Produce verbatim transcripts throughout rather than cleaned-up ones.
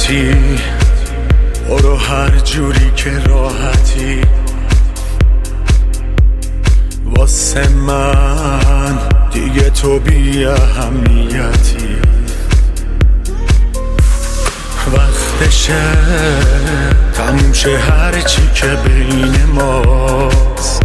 لعنتی، برو هر جوری که راحتی. واسه من دیگه تو بی اهمیتی. وقتشه تموم شه هرچی که بین ماست.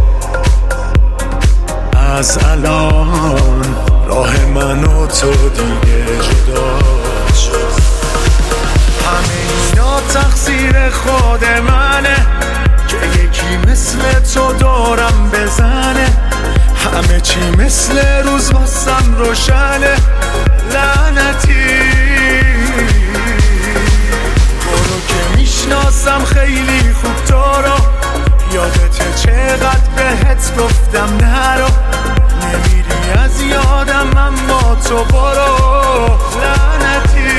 از الان راه من و تو دیگه جدا شد. همه اینا تقصیر خود منه که یکی مثل تو دورم بزنه. همه چی مثل روز واسم روشنه. لعنتی برو که میشناسم خیلی خوب تو رو. یادت چقدر بهت گفتم نرو. نمیری از یادم اما تو برو. لعنتی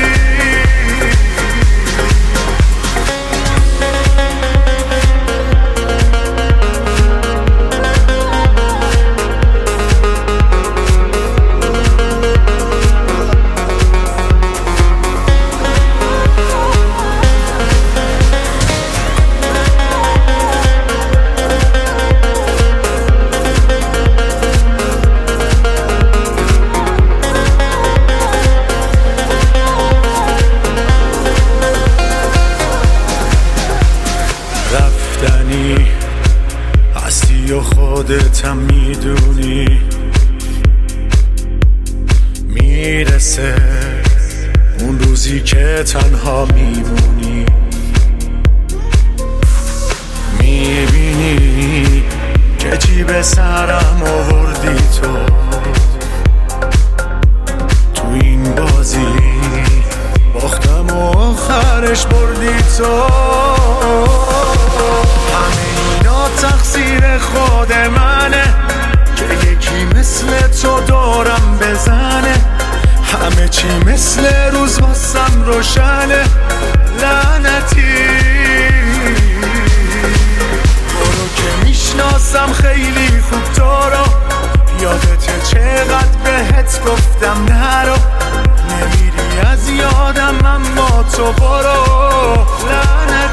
هستی و خودتم میدونی. میرسه اون روزی که تنها میمونی. میبینی که جیب سرم آوردی تو. تو این بازی باختم و آخرش بردی تو. تقصیر خود منه که یکی مثل تو دورم بزنه. همه چی مثل روز واسم روشنه. لعنتی برو که میشناسم خیلی خوب تو رو. یادت چقدر بهت گفتم نرو. نمیری از یادم اما تو برو. لعنتی